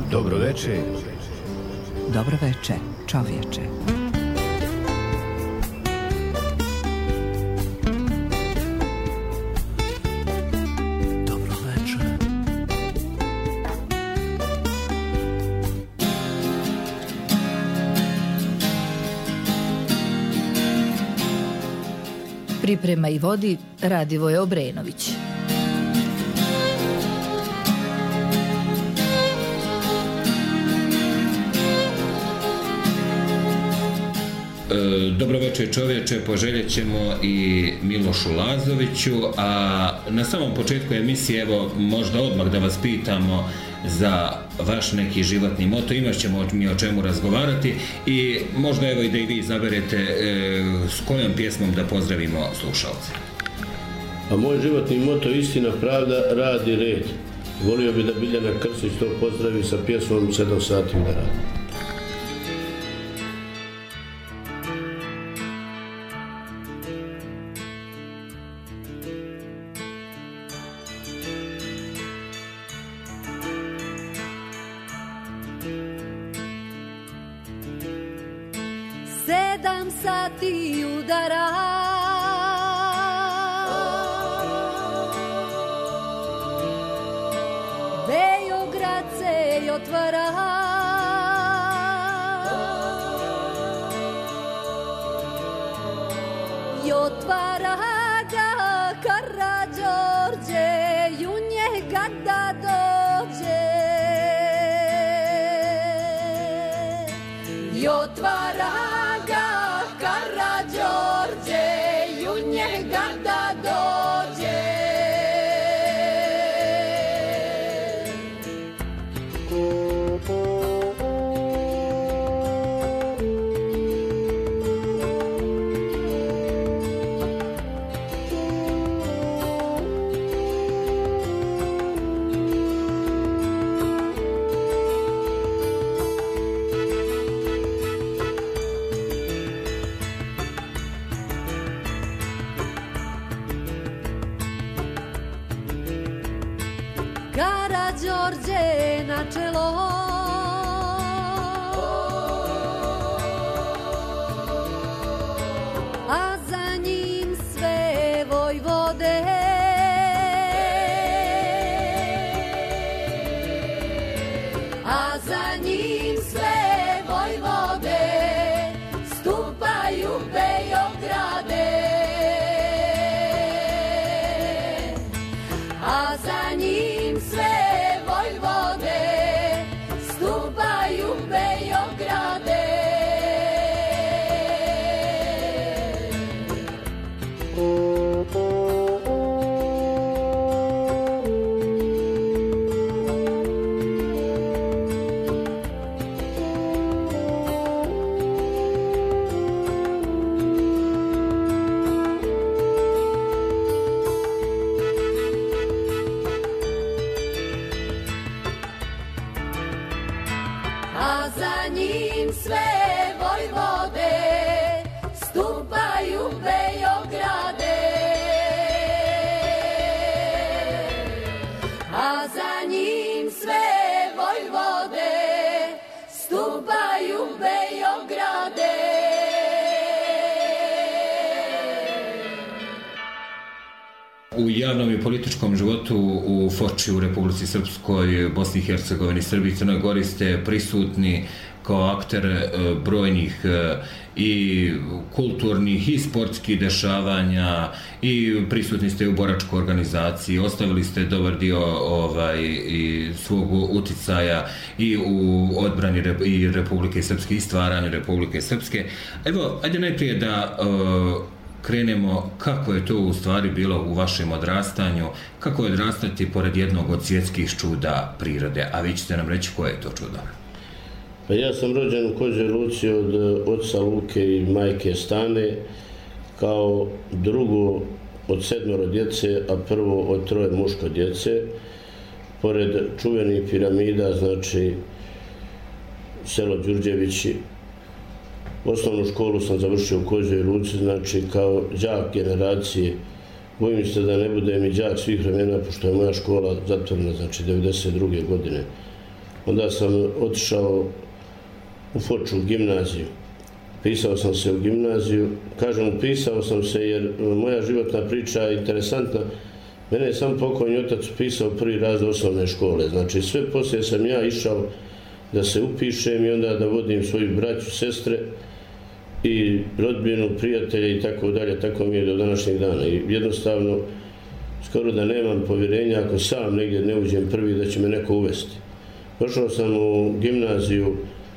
Dobro veče. Dobro veče, čovječe. Dobro veče. Priprema i vodi Radivoje Obrenović. Dobro večer čovječe, poželjet ćemo i Milošu Lazoviću, a na samom početku emisije, evo, možda odmah da vas pitamo za vaš neki životni moto, imat ćemo mi o čemu razgovarati i možda evo i da i vi izaberete s kojom pjesmom da pozdravimo slušalce. A moj životni moto istina, pravda, rad i red. Volio bi da Biljana Krstić to pozdravi sa pjesmom 7 sati da radi. Sati udara, Beograd se otvara, i otvara ga Karađorđe, i u njega da dođe, i otvara Karađorđe, i u njega da dođe. Karađorđe na čelo, a za njim sve vojvode, a za njim sve vojvode stupaju Beograde, a za njim sve vojvode stupaju Beograde. A za njim sve vojvode stupaju Beograde, a za njim sve vojvode stupaju Beograde. U javnom i političkom životu u Foči, u Republici Srpskoj, Bosni i Hercegovini, Srbiji i Crnoj Gori ste prisutni kao akter brojnih i kulturnih i sportskih dešavanja i prisutni ste u boračkoj organizaciji, ostavili ste dobar dio i svog uticaja i u odbrani i Republike Srpske i stvaranju Republike Srpske. Evo, ajde najprije da krenemo kako je to u stvari bilo u vašem odrastanju, kako je odrastati pored jednog od svjetskih čuda prirode, a vi ćete nam reći koje je to čudo. Pa ja sam rođen u Kozjoj Luci od oca Luke i majke Stane, kao drugo od 7 djece, a prvo od 3 muško djece, pored čuvenih piramida, znači selo Đurđevići. Osnovnu školu sam završio u Kozjoj Luci, znači kao đak generacije. Bojim se da ne budem i đak svih vremena, pošto je moja škola zatvorena, znači 92. godine. onda sam otišao u Foču u gimnaziju. Upisao sam se u gimnaziju. Kažem, upisao sam se jer moja životna priča je interesantna. Mene je sam pokojni otac upisao prvi razred osnovne škole. Znači, sve poslije sam ja išao da se upišem i onda da vodim svoju braću, sestre i rodbinu, prijatelje i tako dalje. Tako mi je do današnjeg dana. I jednostavno, skoro da nemam povjerenja ako sam negdje ne uđem prvi da će me neko uvesti. Došao sam u gimnaziju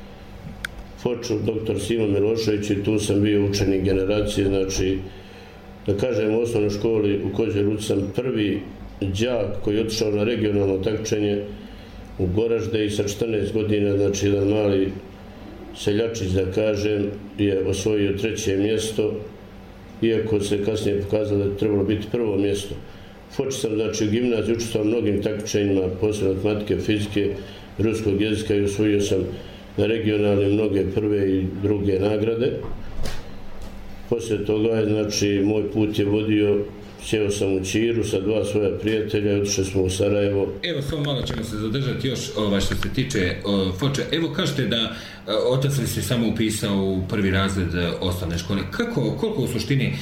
Foču, dr. Simo Milošević i tu sam bio učenik generacije, znači, da kažem, u osnovnoj školi u Kozjoj Luci sam prvi đak koji je otišao na regionalno takmičenje u Goražde i sa 14 godina, znači jedan mali seljačić, da kažem, je osvojio 3. mjesto, iako se kasnije pokazalo da je trebalo biti 1. mjesto. U Foči sam, znači, u gimnaziji učestvovao mnogim takmičenjima, posebno matematike, fizike, ruskog jezika i osvojio sam na regionalne mnoge 1. i 2. nagrade. Poslije toga, znači, moj put je vodio, sjeo sam u Čiru sa 2 svoja prijatelja i otišli smo u Sarajevo. Evo, samo malo ćemo se zadržati još što se tiče Foče. Evo, kažete da otac li se samo upisao u 1. razred osnovne škole. Koliko u suštini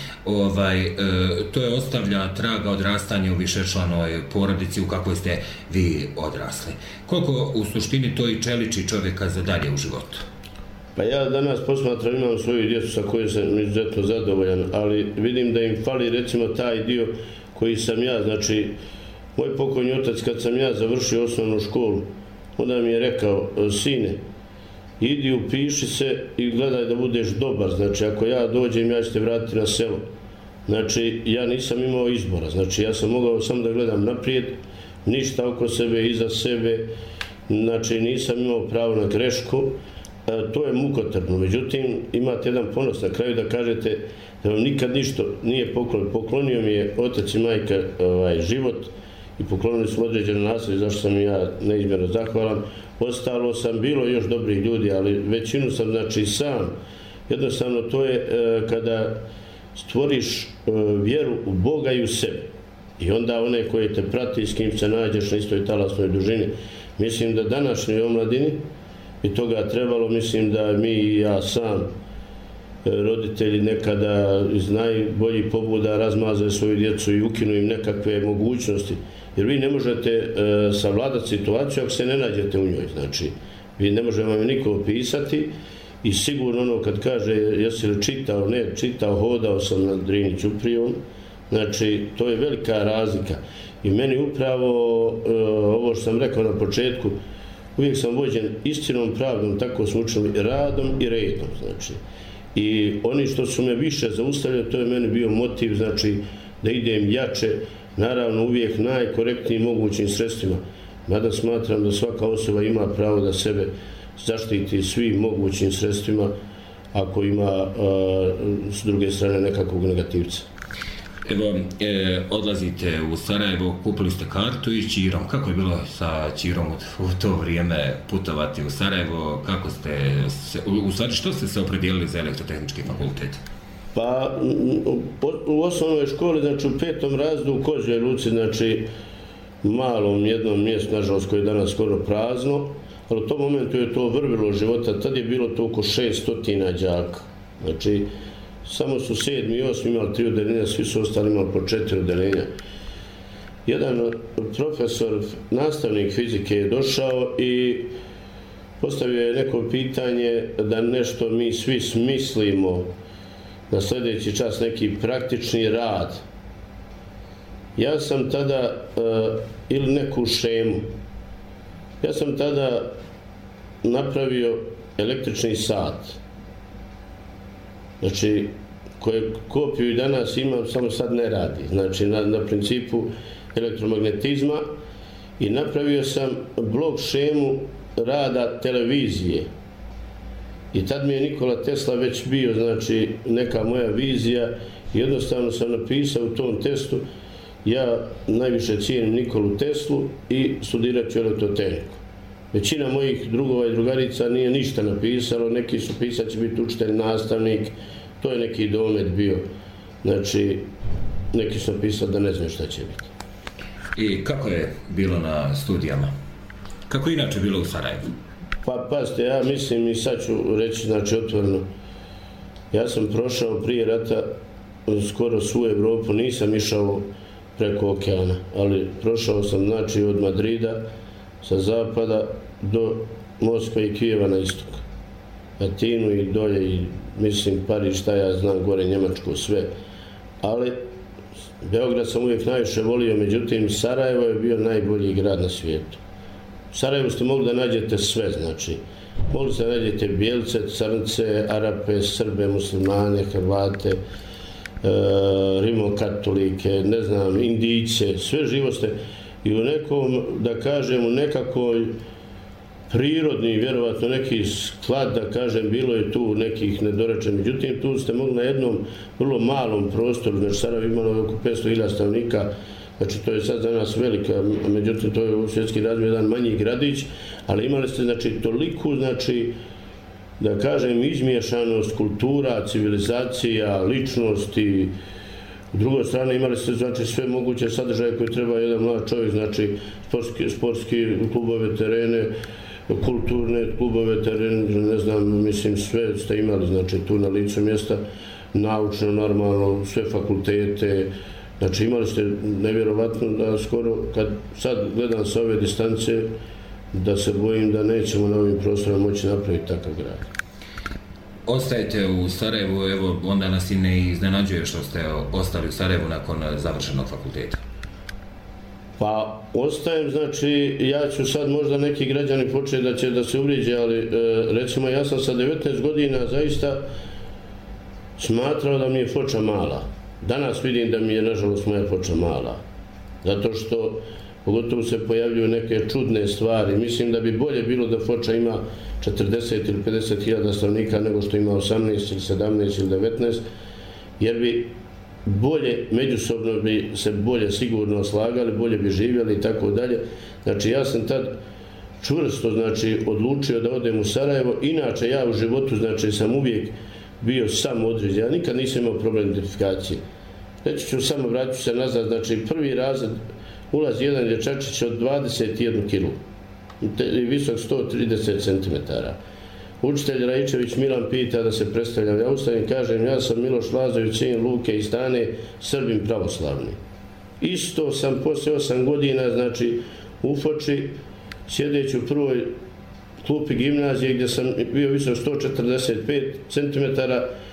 to je ostavlja traga odrastanja u višečlanoj porodici u kakvoj ste vi odrasli? Koliko u suštini to i čeliči čovjeka za dalje u životu? Pa ja danas posmatram, imam svoju djecu sa kojoj sam izuzetno zadovoljan, ali vidim da im fali recimo taj dio koji sam ja, znači moj pokojni otac kad sam ja završio osnovnu školu, onda mi je rekao, sine, idi upiši se i gledaj da budeš dobar, znači ako ja dođem ja ću te vratiti na selo. Znači ja nisam imao izbora, znači ja sam mogao samo da gledam naprijed, ništa oko sebe, iza sebe, znači nisam imao pravo na grešku. To je mukotrpno, međutim imate jedan ponos na kraju da kažete da vam nikad ništa nije poklonio. Poklonio mi je otac i majka život i poklonili su određeno nasljeđe, zašto sam ja neizmjerno zahvalan. Ostalo sam, bilo još dobrih ljudi, ali većinu sam, znači, sam. Jednostavno to je kada stvoriš vjeru u Boga i u sebe i onda one koje te prati, s kim se nađeš na istoj talasnoj dužini. Mislim da današnjoj omladini i toga trebalo, mislim da mi i ja sam, roditelji nekada iz najboljih pobuda razmazaju svoju djecu i ukinu im nekakve mogućnosti. Jer vi ne možete savladati situaciju ako se ne nađete u njoj. Znači, vi ne može vam niko opisati i sigurno ono kad kaže jesi li čitao, ne čitao, hodao sam na Drini Ćuprivom, znači to je velika razlika. I meni upravo ovo što sam rekao na početku, uvijek sam vođen istinom, pravdom, tako smo učili, radom i redom, znači. I oni što su me više zaustavljali, to je meni bio motiv, znači, da idem jače, naravno uvijek najkorektnijim mogućim sredstvima. Mada smatram da svaka osoba ima pravo da sebe zaštiti svim mogućim sredstvima ako ima s druge strane nekakvog negativca. Evo, odlazite u Sarajevo, kupili ste kartu i Čirom. Kako je bilo sa Čirom u to vrijeme putovati u Sarajevo? Kako ste u stvari, što ste se opredijelili za elektrotehnički fakultet? Pa, u osnovnoj školi, znači u 5. razredu u Kozjoj Luci, znači malom jednom mjestu, nažalost, koje je danas skoro prazno, ali u tom momentu je to vrvilo života, tad je bilo to oko 600 đaka. Znači, samo su 7. i 8. imali 3 odeljenja, svi su ostali imali po 4 odeljenja. Jedan profesor, nastavnik fizike je došao i postavio je neko pitanje da nešto mi svi smislimo na sljedeći čas, neki praktični rad. Ja sam tada, ili neku šemu, ja sam tada napravio električni sat. Znači, koje kopiju i danas imam, samo sad ne radi. Znači, na principu elektromagnetizma i napravio sam blok šemu rada televizije. I tad mi je Nikola Tesla već bio, znači, neka moja vizija. Jednostavno sam napisao u tom testu, ja najviše cijenim Nikolu Teslu i studirat ću elektrotehniku. Većina mojih drugova i drugarica nije ništa napisalo, neki su pisat će biti učitelj, nastavnik, to je neki domet bio. Znači, neki su napisali da ne znaju šta će biti. I kako je bilo na studijama? Kako je inače bilo u Sarajevu? Pa pazite, ja mislim i sad ću reći, znači otvoreno, ja sam prošao prije rata skoro svu Evropu, nisam išao preko okeana, ali prošao sam znači od Madrida sa zapada do Moskve i Kijeva na istok. Atinu i dolje i mislim Pariz, šta ja znam, gore Njemačko, sve. Ali Beograd sam uvijek najviše volio, međutim Sarajevo je bio najbolji grad na svijetu. U Sarajevu ste mogli da nađete sve, znači. Mogli ste da nađete Bijelce, Crnce, Arape, Srbe, Muslimane, Hrvate, Rimokatolike, ne znam, Indijce, sve živo ste. I u nekom, da kažem, u nekakvoj prirodni, vjerovatno neki sklad, da kažem, bilo je tu nekih nedorečen. Međutim, tu ste mogli na jednom vrlo malom prostoru, znači Sarajevo imalo oko 500.000 stanovnika, znači to je sad za nas velika, međutim to je u svjetski razmjer jedan manji gradić, ali imali ste znači toliku, znači, da kažem, izmiješanost kultura, civilizacija, ličnosti. U drugoj strani imali ste znači sve moguće sadržaje koje treba jedan mlad čovjek, znači sportski klubove, terene, kulturne klubove, terene, ne znam, mislim sve ste imali, znači tu na licu mjesta, naučno, normalno, sve fakultete, znači imali ste nevjerovatno da skoro, kad sad gledam sa ove distance, da se bojim da nećemo na ovim prostorima moći napraviti takav grad. Ostajete u Sarajevu, evo onda nas i ne iznenađuje što ste ostali u Sarajevu nakon završenog fakulteta. Pa ostajem, znači ja ću sad možda neki građani početi da će da se uvrijeđe, ali recimo ja sam sa 19 godina zaista smatrao da mi je Foča mala. Danas vidim da mi je nažalost moja Foča mala. Zato što pogotovo se pojavljuju neke čudne stvari. Mislim da bi bolje bilo da Foča ima 40 ili 50.000 stanovnika nego što ima 18 ili 17 ili 19, jer bi bolje, međusobno bi se bolje sigurno slagali, bolje bi živjeli i tako dalje. Znači ja sam tad čvrsto znači odlučio da odem u Sarajevo. Inače ja u životu znači sam uvijek bio sam određen. Ja nikad nisam imao problem identifikacije. Reći ću samo, vraću se nazad, znači prvi razred ulazi jedan dječačić od 21 kg, visok 130 cm. Učitelj Raičević Milan pita da se predstavljam. Ja ustajem, kažem, ja sam Miloš Lazović, sin Luke i Stane, Srbin pravoslavni. Isto sam poslije 8 godina, znači, u Foči, sjedeći u prvoj klupi gimnazije gdje sam bio visok 145 cm,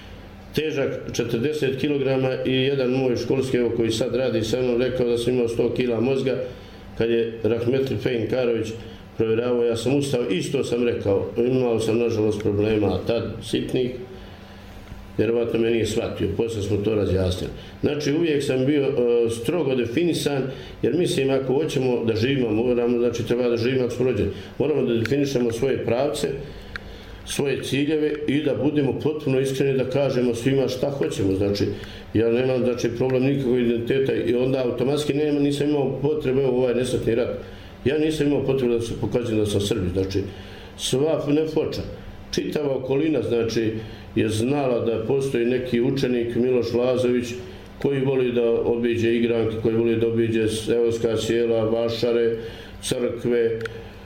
težak 40 kg i jedan moj školski, evo, koji sad radi sa mnom, rekao da sam imao 100 kg mozga. Kad je Rahmetli Fejn Karović provjeravao, ja sam ustao, isto sam rekao, imao sam nažalost problema tad sitnih, vjerovatno me nije shvatio, poslije smo to razjasnili. Znači uvijek sam bio strogo definisan, jer mislim ako hoćemo da živimo, moramo, znači treba da živimo ako smo rođeni, moramo da definišemo svoje pravce, svoje ciljeve i da budemo potpuno iskreni da kažemo svima šta hoćemo. Znači ja nemam znači problem nikakvog identiteta i onda automatski nisam imao potrebe, evo ovaj nesretni rat. Ja nisam imao potrebu da se pokazujem da sam Srbi, znači sva ne Foča, čitava okolina znači je znala da postoji neki učenik Miloš Lazović koji voli da obiđe igranke, koji voli da obiđe seoska sjela, vašare, crkve,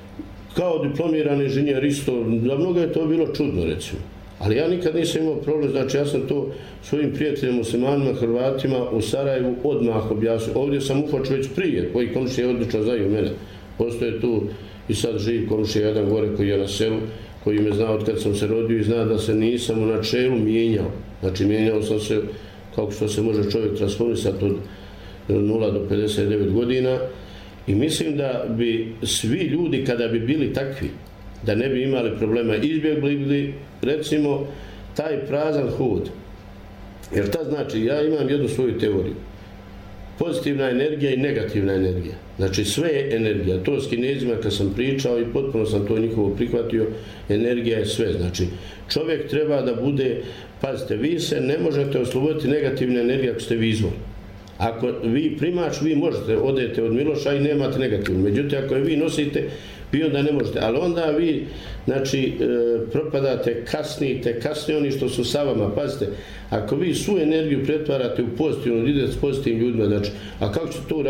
kao diplomirani inženjer isto, za mnogo je to bilo čudno recimo. Ali ja nikad nisam imao problem, znači ja sam to svojim prijateljima, muslimanima, Hrvatima u Sarajevu odmah objasnio. Ovdje sam u Foču već prije, koji komšije odlično znaju mene. Postoje tu i sad živ komšija jedan gore koji je na selu, koji me zna od kad sam se rodio i zna da se nisam u načelu mijenjao. Znači mijenjao sam se kako što se može čovjek transformisati od 0 do 59 godina i mislim da bi svi ljudi kada bi bili takvi, da ne bi imali problema, izbjegli bi recimo taj prazan hod. Jer ta znači, ja imam jednu svoju teoriju. Pozitivna energija i negativna energija. Znači sve je energija. To s Kinezima kad sam pričao i potpuno sam to njihovo prihvatio, energija je sve. Znači čovjek treba da bude, pazite, vi se ne možete osloboditi negativne energije ako ste vi izvor. Ako vi primač, vi možete, odete od Miloša i nemate negativno. Međutim, ako je vi nosite, vi onda ne možete. Ali onda vi, znači, propadate, kasnije oni što su sa vama. Pazite, ako vi svu energiju pretvarate u pozitivnu, idete s pozitivnim ljudima, znači, a kako ćete to uraditi?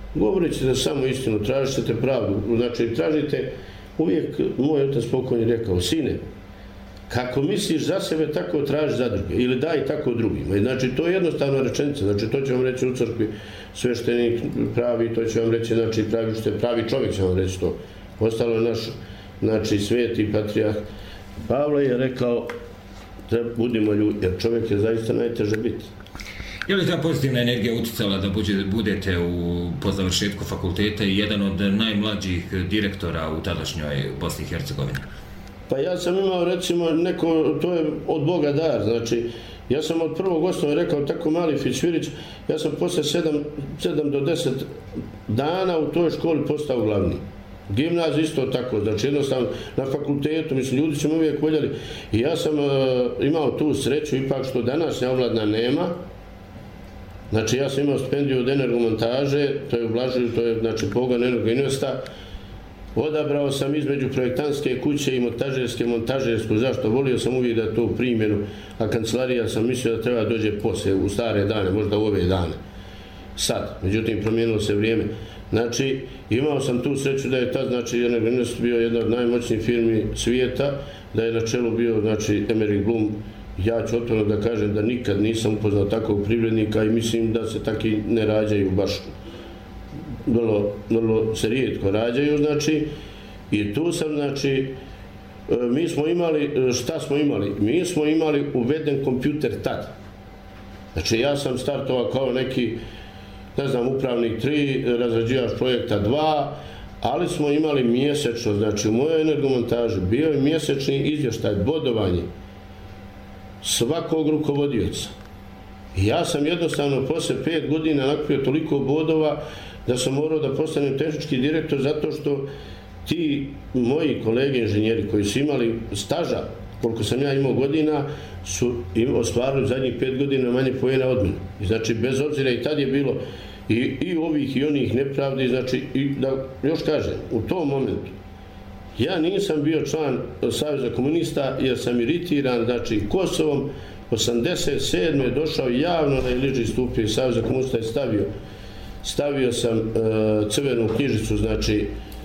govorit ćete samo istinu, tražit ćete pravdu, znači tražite, uvijek moj otac pokojni rekao, sine, kako misliš za sebe, tako traži za druge, ili daj tako drugima. I znači, to je jednostavna rečenica, znači, to će vam reći u crkvi sveštenik pravi, to će vam reći, znači, pravi čovjek će vam reći to. Ostalo je naš, znači, sveti patrijarh Pavle je rekao, budimo ljudi, jer čovjek je zaista najteže biti. Je li ta pozitivna energija utjecala da budete po završetku fakulteta i jedan od najmlađih direktora u tadašnjoj Bosni i Hercegovini? Pa ja sam imao, recimo, to je od Boga dar, znači, ja sam od prvog osnova rekao, tako mali Fićvirić, ja sam posle 7 do 10 dana u toj školi postao glavni. Gimnazija isto tako, znači jednostavno na fakultetu, mislim, ljudi su me uvijek voljeli. I ja sam imao tu sreću, ipak što današnja omladina nema. Znači, ja sam imao stipendiju od energomontaže, to je u Blažiju, to je, znači, pogon Energoinvesta. Odabrao sam između projektantske kuće i montažersku. Zašto? Volio sam uvijek da to u primjenu, a kancelarija sam mislio da treba dođe poslije, u stare dane, možda u ove dane. Sad, međutim, promijenilo se vrijeme. Znači, imao sam tu sreću da je tad, znači, Energoinvest bio jedna od najmoćnijih firmi svijeta, da je na čelu bio, znači, Emerik Blum. Ja ću otvoreno da kažem da nikad nisam upoznao takvog privrednika i mislim da se taki ne rađaju baš, vrlo se rijetko rađaju, znači, i tu sam, znači, mi smo imali, šta smo imali? Mi smo imali uveden kompjuter tad. Znači, ja sam startovao kao neki, ne znam, upravnik 3, razrađivač projekta 2, ali smo imali mjesečno, znači, u mojoj energomontaži bio je mjesečni izvještaj, bodovanje svakog rukovodioca. I ja sam jednostavno posle 5 godina nakupio toliko bodova da sam morao da postanem tehnički direktor zato što ti moji kolege inženjeri koji su imali staža, koliko sam ja imao godina, su ostvarili zadnjih 5 godina manje poena od mene. I znači, bez obzira i tad je bilo i ovih i onih nepravdi, znači, i da još kažem, u tom momentu ja nisam bio član Saveza komunista jer sam iritiran, znači, Kosovom. 87. je došao javno na Iliđi stupio iz Saveza komunista i stavio sam crvenu knjižicu, znači,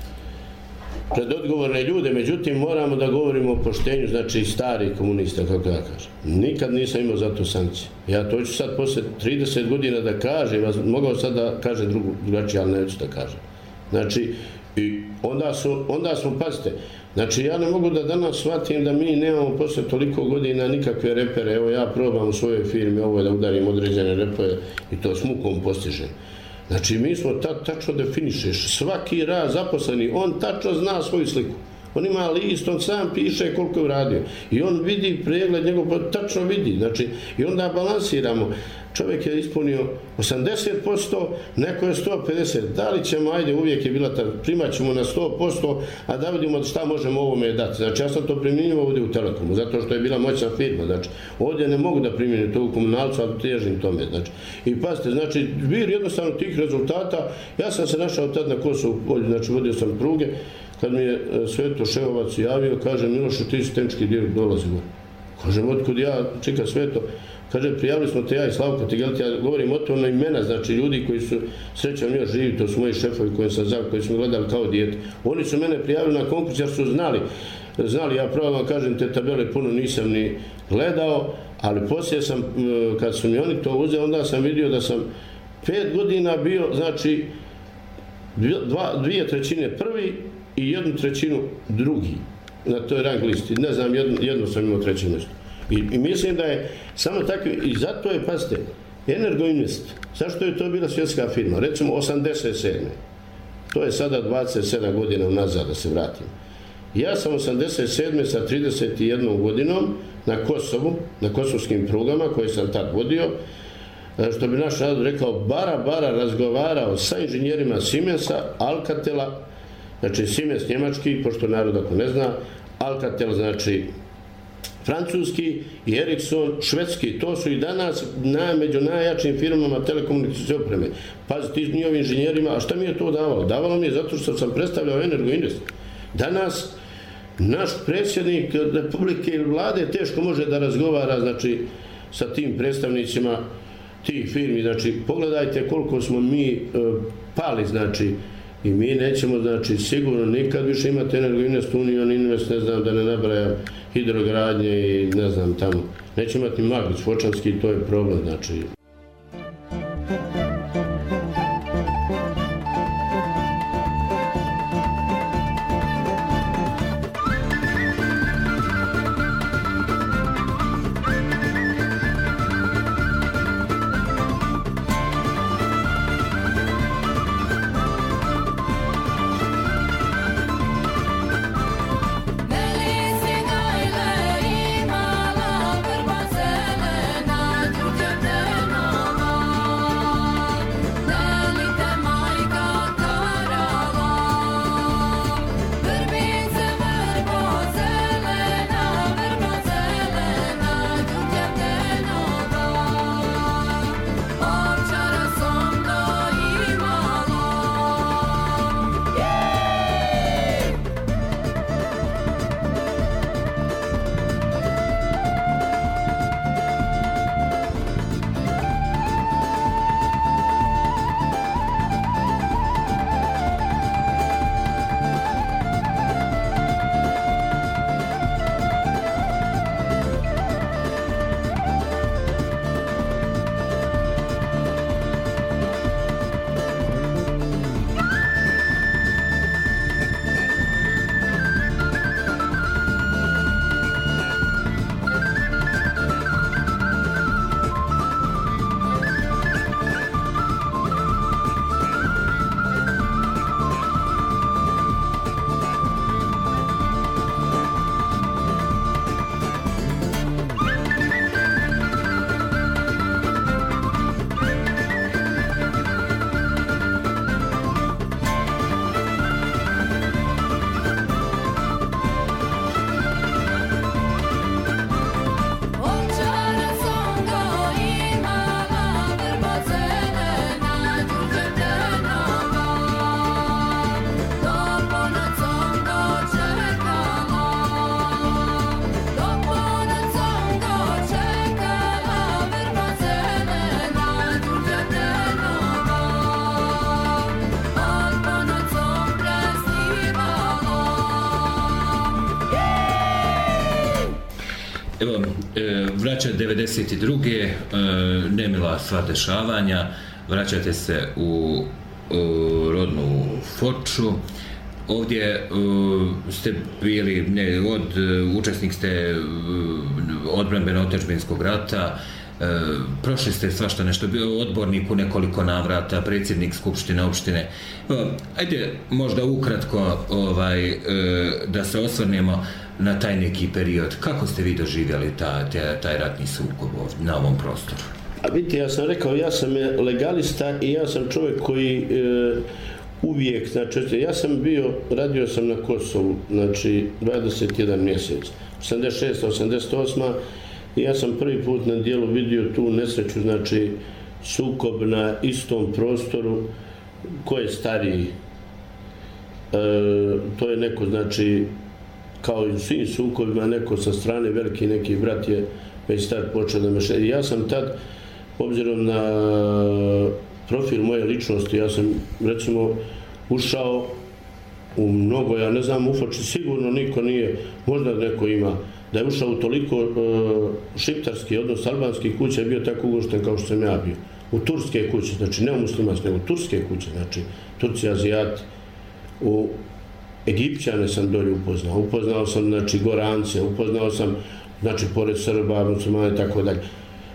pred odgovorne ljude, međutim, moramo da govorimo o poštenju, znači, stari komunista, kako da kažem. Nikad nisam imao za to sankcije. Ja to ću sad posle 30 godina da kažem, ja mogao sad da kažem drugačije, ali neću da kažem. Znači, i onda smo, pazite, znači, ja ne mogu da danas shvatim da mi nemamo posle toliko godina nikakve repere. Evo, ja probam u svojoj firmi ovo da udarim određene repere i to s mukom postižem. Znači, mi smo tačno definišeš. Svaki rad zaposleni, on tačno zna svoju sliku. On ima list, on sam piše koliko je uradio. I on vidi pregled njegov, tačno vidi. Znači, i onda balansiramo. Čovjek je ispunio 80%, neko je 150%. Da li ćemo, ajde, uvijek je bila ta, primat ćemo na 100%, a da vidimo šta možemo ovome dati. Znači, ja sam to primjenjivo ovdje u Telekomu, zato što je bila moćna firma. Znači, ovdje ne mogu da primjenim to u komunalcu, ali težim tome. Znači, i pazite, znači, zbir jednostavno tih rezultata, ja sam se našao tad na Kosovu polju, znači, vodio sam pruge, kad mi je Sveto Ševovac javio, kaže, Miloše, ti si tehnički direktor, dolazi gore. Kažem, otkud ja, čeka Sveto, kaže, prijavili smo te ja i Slavko Tigelti, ja govorim otvoreno imena, znači ljudi koji su, srećom još živi, to su moji šefovi koji su me gledali kao dijete. Oni su mene prijavili na konkurs jer su znali, ja pravo vam kažem, te tabele puno nisam ni gledao, ali poslije sam, kad su mi oni to uzeli, onda sam vidio da sam 5 godina bio, znači, 2/3 prvi i 1/3 drugi na toj rang listi. Ne znam, jedno sam imao treće mjesto. I mislim da je samo takvi, i zato je, pazite, Energoinvest, zašto je to bila svjetska firma? Recimo 87. To je sada 27 godina unazad, da se vratim. Ja sam 87. sa 31 godinom na Kosovu, na kosovskim prugama koje sam tad vodio, što bi naš narod rekao, bara razgovarao sa inženjerima Siemensa, Alcatela, znači Siemens njemački, pošto narod ako ne zna, Alcatel znači francuski i Ericsson švedski, to su i danas među najjačim firmama telekomunikacijske opreme. Pazite, njihovim inženjerima, a šta mi je to davalo? Davalo mi je zato što sam predstavljao Energoinvest. Danas naš predsjednik Republike ili vlade teško može da razgovara, znači, sa tim predstavnicima tih firmi. Znači, pogledajte koliko smo mi pali, znači, i mi nećemo, znači, sigurno nikad više imati Energoinvest, Union Invest, ne znam, da ne nabrajam, hidrogradnje i ne znam tamo. Nećemo imati ni Maglić, Fočanski, to je problem, znači. Evo, vraća 92. nemila sva dešavanja, vraćate se u rodnu Foču. Ovdje ste bili, učesnik ste odbrambeno-otadžbinskog rata, prošli ste svašta nešto, bio odbornik u nekoliko navrata, predsjednik skupštine opštine. Ajde možda ukratko da se osvrnemo na taj neki period. Kako ste vi doživjeli taj ratni sukob na ovom prostoru? A vidite, ja sam rekao, ja sam legalista i ja sam čovjek koji uvijek, znači, ja sam radio sam na Kosovu, znači 21 mjesec, 86. 88. i ja sam prvi put na dijelu vidio tu nesreću, znači sukob na istom prostoru. Ko je stariji? To je neko, znači, kao i u svim sukobima, neko sa strane, veliki neki brat je već tad počeo da me šalje. Ja sam tad, obzirom na profil moje ličnosti, ja sam, recimo, ušao u mnogo, ja ne znam, u Foči sigurno niko nije, možda neko ima, da je ušao u toliko šiptarski, odnos albanskih kuća je bio tako ugošten kao što sam ja bio. U turske kuće, znači ne u muslimanske, nego u turske kuće, znači Turci, Azijati, u Egipćane sam dolje upoznao sam, znači, Gorance, upoznao sam, znači, pored Srba, muslimana i tako dalje.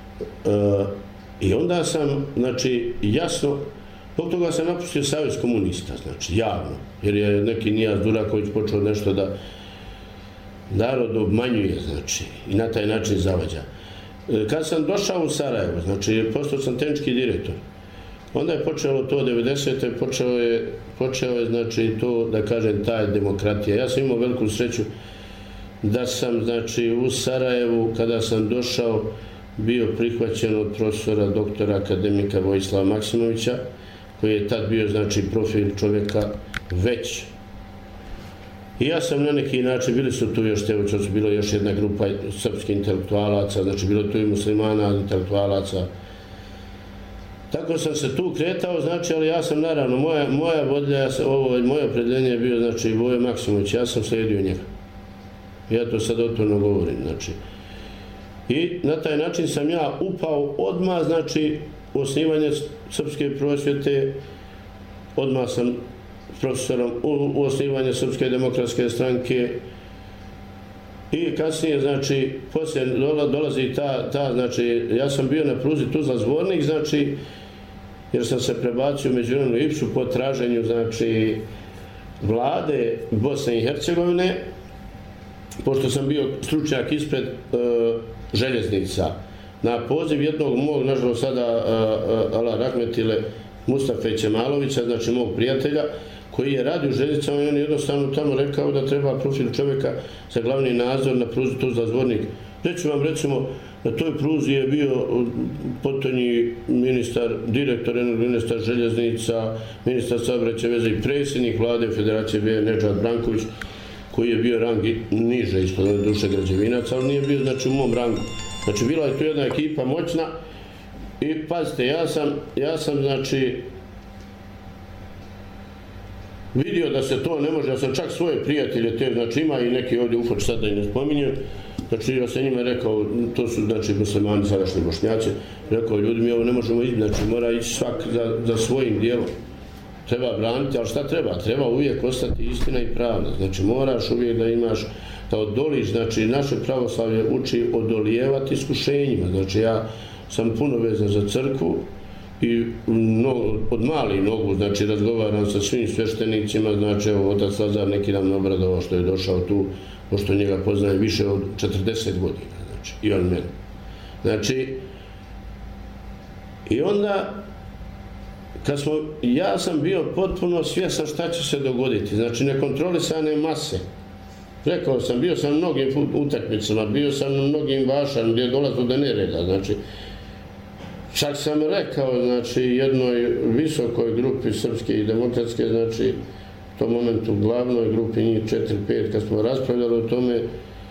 I onda sam, znači, jasno, zbog toga sam napustio Savez komunista, znači, javno, jer je neki Nijaz Duraković počeo nešto da narod obmanjuje, znači, i na taj način zavađa. Kad sam došao u Sarajevo, znači, postao sam tehnički direktor, onda je počelo to 90. počeo je, znači, to, da kažem, ta demokratija. Ja sam imao veliku sreću da sam, znači, u Sarajevu, kada sam došao, bio prihvaćen od profesora, doktora, akademika Vojislava Maksimovića, koji je tad bio, znači, profil čovjeka već. I ja sam na neki način, bili su tu još, bilo još jedna grupa srpskih intelektualaca, znači, bilo tu i muslimana, intelektualaca. Tako sam se tu kretao, znači, ali ja sam naravno, moja vodilja, moje opredjeljenje je bio, znači, Vojo Maksimović, ja sam slijedio njega. Ja to sad otvoreno govorim, znači. I na taj način sam ja upao odmah, znači, u osnivanje Srpske prosvjete, odmah sam s profesorom u osnivanje Srpske demokratske stranke i kasnije, znači, poslije dolazi ta, znači, ja sam bio na pruzi Tuzla-Zvornik, znači, jer sam se prebacio u međunarodnu IPS-u po traženju, znači, vlade Bosne i Hercegovine, pošto sam bio stručnjak ispred željeznica. Na poziv jednog mog, nažalost sada Allah rahmetile, Mustafe Ćemalovića, znači mog prijatelja, koji je radio u željeznicama i on je jednostavno tamo rekao da treba profil čovjeka za glavni nadzor na pruzi Tuzla-Zvornik. Reću vam, recimo, na toj pruzi je bio potonji ministar, direktor jednog ministar željeznica, ministar saobraćaja veze i predsjednik vlade Federacije bio Nedžad Branković, koji je bio rang niže ispod duše građevinaca, ali nije bio, znači, u mom rangu. Znači, bila je tu jedna ekipa moćna i, pazite, ja sam, znači, vidio da se to ne može, ja sam čak svoje prijatelje te, znači, ima i neki ovdje ufoč, sad da i ne spominjem, znači, ja sam njima rekao, to su, znači, muslimani, sadašnji Bošnjaci, rekao, ljudi, mi ovo ne možemo ići, znači, mora ići svak za svojim dijelom. Treba braniti, ali šta treba? Treba uvijek ostati istina i pravda. Znači, moraš uvijek da imaš, da odoliš, znači, naše pravoslavlje uči odolijevati iskušenjima. Znači, ja sam puno vezan za crkvu i od malih nogu, znači, razgovaram sa svim sveštenicima, znači, evo, otac Lazar neki dan me obradovao što je došao tu, pošto njega poznaje više od 40 godina, znači, i on mene. Znači, i onda, ja sam bio potpuno svjesan šta će se dogoditi, znači nekontrolisane mase. Rekao sam, bio sam na mnogim utakmicama, bio sam na mnogim vašama gdje je dolazilo do nereda, znači. Čak sam rekao, znači, jednoj visokoj grupi srpske i demokratske, znači, u tom momentu glavnoj grupi njih 4-5, kad smo raspravljali o tome,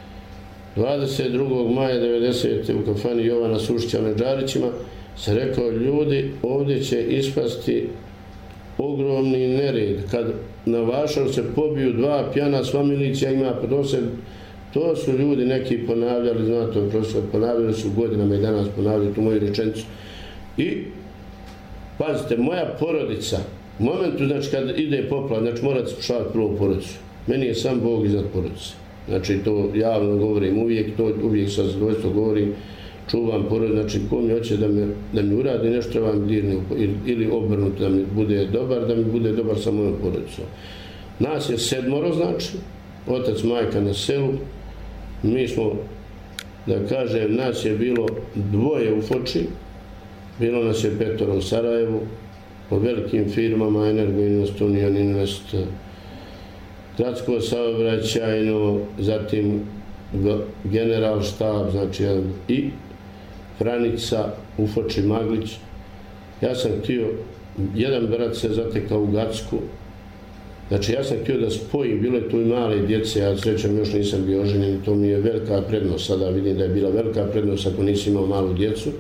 22. maja 1990. u kafani Jovana Sušića na Džarićima, sam rekao, ljudi, ovdje će ispasti ogromni nered. Kad na Vašaru se pobiju dva pjana, sva milicija ima podosed, to su ljudi neki ponavljali, znate, profesor, ponavljali su godinama i danas ponavljali tu moju rečenicu. I, pazite, moja porodica, u momentu, znači, kad ide poplav, znači, morate spašavati prvo porodicu. Meni je sam Bog iznad porodice. Znači, to javno govorim uvijek, to uvijek sa zadovoljstvom govorim, čuvam porodicu, znači, ko mi hoće da mi uradi nešto, treba mi dirni ili obrnuti da mi bude dobar sa mojom porodicom. Nas je 7, znači, otac, majka na selu, mi smo, da kažem, nas je bilo 2 u Foči, bilo nas je 5 u Sarajevu, po velikim firmama, Energoinvest, Union Invest, Gradsko saobraćajno, zatim General štab, znači, i Franica, u Foči Maglić. Ja sam htio, jedan brat se zatekao u Gacku, znači ja sam htio da spojim, bilo je tu i male djece, ja srećom još nisam bio oženjen i to mi je velika prednost, sada vidim da je bila velika prednost ako nisi imao malu djecu.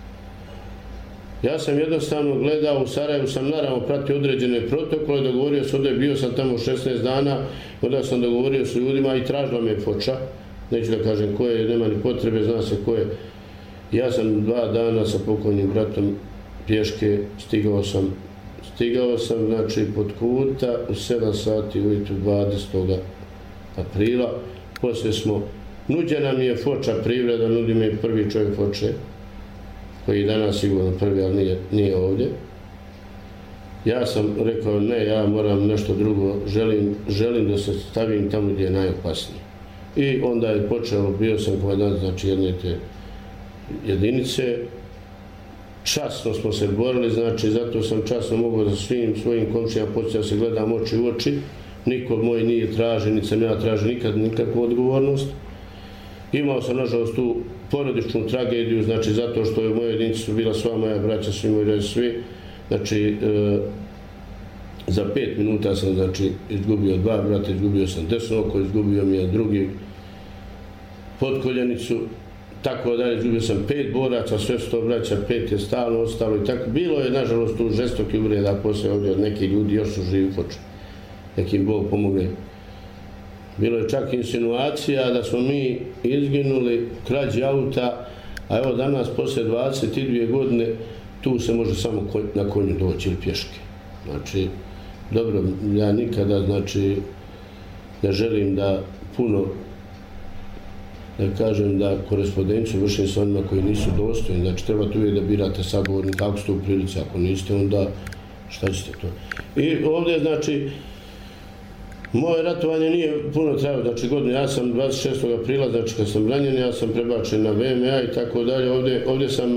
Ja sam jednostavno gledao, u Sarajevu sam naravno pratio određene protokole, dogovorio se, ovdje bio sam tamo 16 dana, onda sam dogovorio s ljudima i tražila me Foča, neću da kažem ko je, nema ni potrebe, zna se ko je. Ja sam 2 dana sa pokojnim bratom pješke stigao sam, znači, pod Kuta u 7 sati ujutru 20. aprila. Poslije nuđena mi je Foča privreda, nudi mi prvi čovjek Foče, koji danas sigurno prvi, ali nije ovdje. Ja sam rekao, ne, ja moram nešto drugo, želim da se stavim tamo gdje je najopasnije. I onda je počelo, bio sam komandant, znači, jedne te jedinice, časno smo se borili, znači, zato sam časno mogao da svim svojim komšijama početi da se gledam oči u oči, niko moj nije tražen, niti sam ja tražen nikakvu odgovornost. Imao sam, nažalost, tu porodičnu tragediju, znači, zato što je u mojoj jedinici su bila sva moja braća, svi moji roditelji, svi, znači, za 5 minuta sam, znači, izgubio 2 brata, izgubio sam desno oko, izgubio mi je drugi potkoljenicu, tako dalje, izgubio sam 5 boraca, sve su to braća, 5 je stalno ostalo i tako. Bilo je, nažalost, tu žestoki uvreda poslije ovdje od neki ljudi, još su živi u Foči. Nekim Bog pomogne. Bilo je čak insinuacija da smo mi izginuli krađi auta, a evo danas, poslije 22 godine, tu se može samo na konju doći ili pješke. Znači, dobro, ja nikada, znači, ne želim da puno, da kažem da korespondenciju vršim sa onima koji nisu dostojni, znači trebate uvijek da birate sagovornika, ako ste u prilici, ako niste, onda šta ćete to. I ovdje, znači, moje ratovanje nije puno trajalo, znači godinu, ja sam 26. aprila, znači kad sam ranjen, ja sam prebačen na VMA i tako dalje, ovdje sam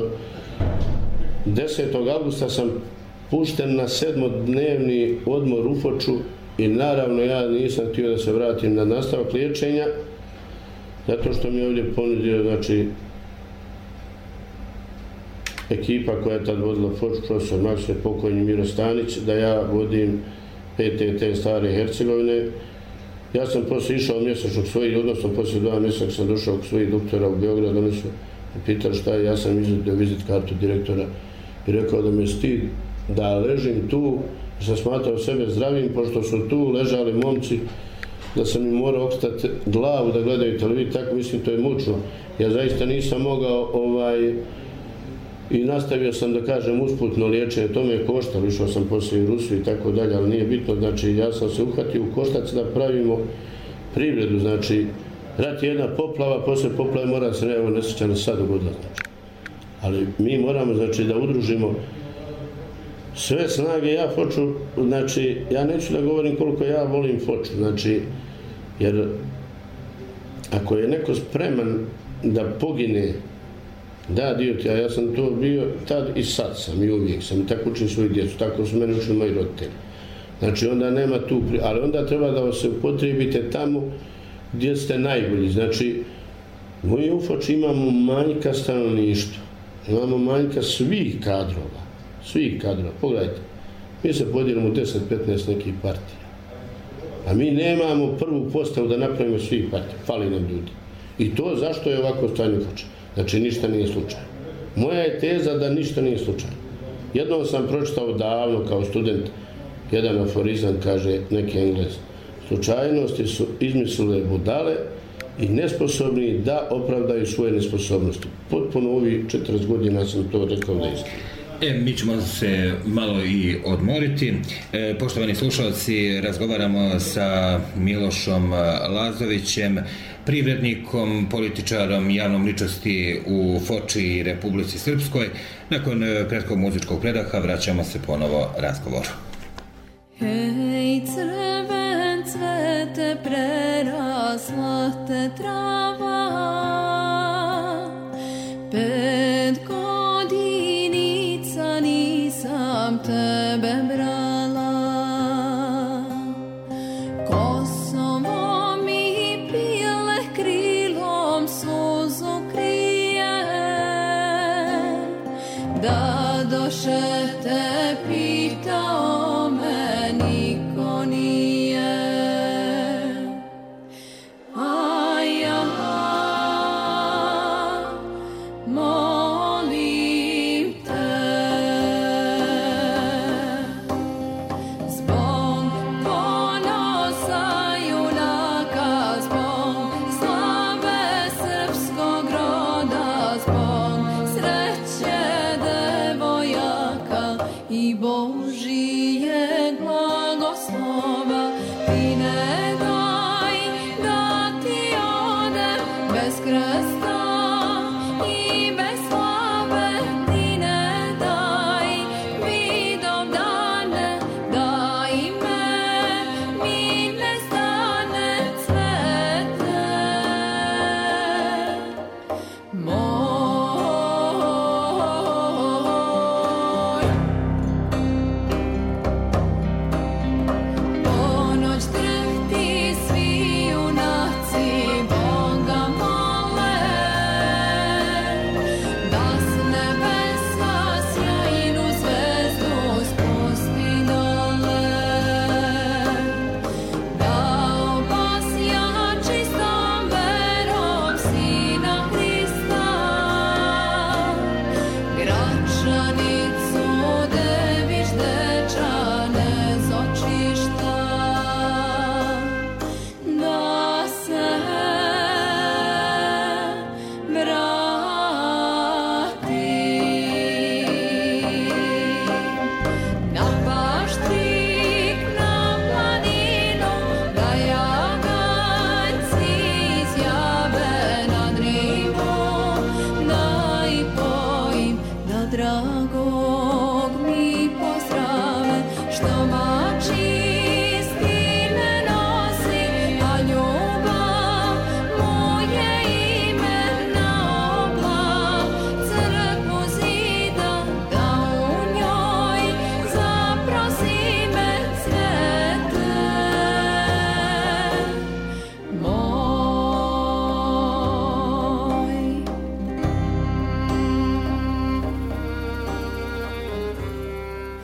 10. augusta sam pušten na 7-dnevni odmor u Foču i naravno ja nisam htio da se vratim na nastavak liječenja, zato što mi je ovdje ponudio, znači, ekipa koja je tad vodila Foču, profesor Maksim, pokojni Miro Stanić, da ja vodim PTT Stare Hercegovine. Ja sam poslije išao mjesečnog svojih, odnosno poslije 2 mjeseca sam došao k svojih doktora u Beograd, oni su pitali šta je, ja sam izvadio vizit kartu direktora i rekao da me stid da ležim tu, da sam smatrao sebe zdravim, pošto su tu ležali momci, da sam im morao okstati glavu da gledaju televiziju, tako mislim, to je mučno. Ja zaista nisam mogao i nastavio sam, da kažem, usputno liječenje, to me je koštalo, išao sam poslije u Rusiju i tako dalje, ali nije bitno, znači ja sam se uhvatio u koštac da pravimo privredu, znači rat je jedna poplava, poslije poplave mora se nesjećano sad dogodila, znači. Ali mi moramo, znači, da udružimo sve snage, ja Foču, znači, ja neću da govorim koliko ja volim Foču, znači, jer ako je neko spreman da pogine, da, dio ti, a ja sam to bio tad i sad sam i uvijek sam, i tako učim svoju djecu, tako su mene učili moji roditelji. Znači, onda nema tu, ali onda treba da se upotrijebite tamo gdje ste najbolji. Znači, mi u Foči imamo manjka stanovništva, imamo manjka svih kadrova, pogledajte, mi se podijelimo 10-15 nekih partija, a mi nemamo prvu postavu da napravimo svih partija, fali nam ljudi. I to zašto je ovako stanje u Foči? Znači, ništa nije slučajno. Moja je teza da ništa nije slučajno. Jednom sam pročitao davno kao student jedan aforizam, kaže neki Englez: slučajnosti su izmislile budale i nesposobni da opravdaju svoje nesposobnosti. Potpuno ovih 40 godina sam to rekao da istina. Mi ćemo se malo i odmoriti. Poštovani slušalci, razgovaramo sa Milošom Lazovićem, privrednikom, političarom, javnom ličnosti u Foči i Republici Srpskoj. Nakon kratkog muzičkog predaha vraćamo se ponovo razgovoru. Hej, crven cvete, prerasla te trava, 5 godinica nisam tebe brala, Kosovo mi pile krilom suzu krije, da doše te pitao me niko nije. Ponoć drhti svi junaci, Boga mole.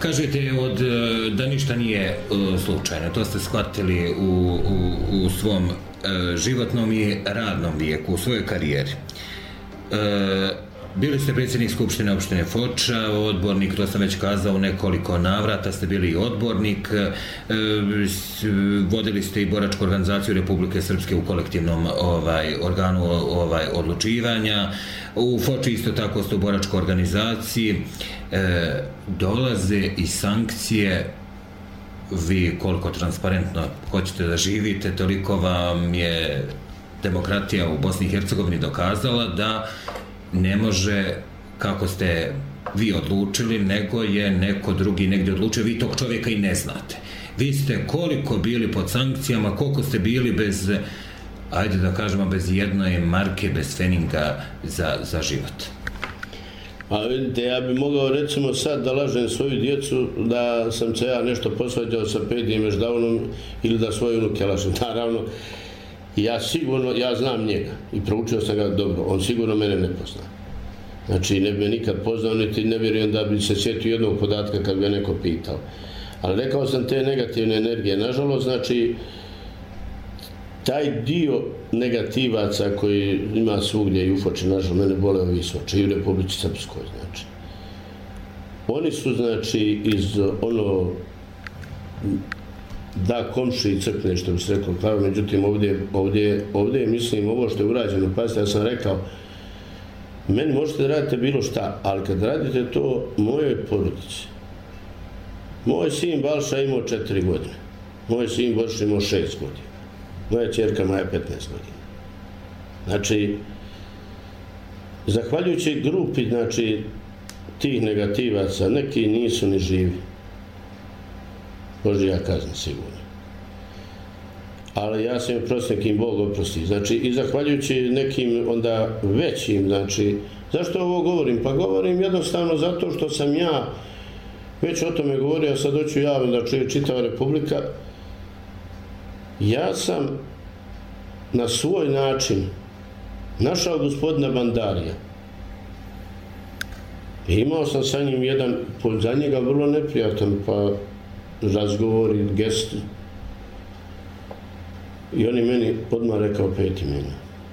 Kažete da ništa nije slučajno, to ste shvatili u svom životnom i radnom vijeku, u svojoj karijeri. Bili ste predsjednik Skupštine opštine Foča, odbornik, to sam već kazao, u nekoliko navrata ste bili odbornik, vodili ste i boračku organizaciju Republike Srpske u kolektivnom organu odlučivanja, u Foči isto tako ste u boračkoj organizaciji. Dolaze i sankcije, vi koliko transparentno hoćete da živite, toliko vam je demokratija u Bosni i Hercegovini dokazala da ne može kako ste vi odlučili, nego je neko drugi negdje odlučio, vi tog čovjeka i ne znate. Vi ste koliko bili pod sankcijama, koliko ste bili bez, ajde da kažemo, bez jedne marke, bez feninga za život. A vidite, ja bi mogao recimo sad da lažem svoju djecu da sam se ja nešto posvađao sa Pedijem Meždaunom ili da svoje unuke lažem. Naravno, ja znam njega i proučio sam ga dobro, on sigurno mene ne pozna. Znači, ne bi me nikad poznao, niti ne vjerujem da bi se sjetio jednog podatka kad bi ga neko pitao. Ali rekao sam te negativne energije. Nažalost, znači, taj dio negativaca koji ima svugdje i u Foči, nažalost, mene bole ovi Foči i u Republici Srpskoj, znači. Oni su, znači, iz da komši i crkne, što bi se rekao pravo, međutim, ovdje mislim, ovo što je urađeno, pazite, ja sam rekao, meni možete da radite bilo šta, ali kad radite to mojoj porodici. Moj sin Balša imao 4 godine, moj sin Boris imao 6 godina, moja ćerka Maja 15 godina. Znači, zahvaljujući grupi, znači, tih negativaca, neki nisu ni živi. Božja kazna, sigurno. Ali ja sam prosnik im Bog oprosti. Znači, i zahvaljujući nekim onda većim, znači, zašto ovo govorim? Pa govorim jednostavno zato što sam ja već o tome govorio, a sad hoću javno da čuje čitava Republika. Ja sam na svoj način našao gospodina Bandarija. I imao sam sa njim jedan, za njega vrlo neprijatan, pa razgovor i gest. I on je meni odmah rekao 5 imena.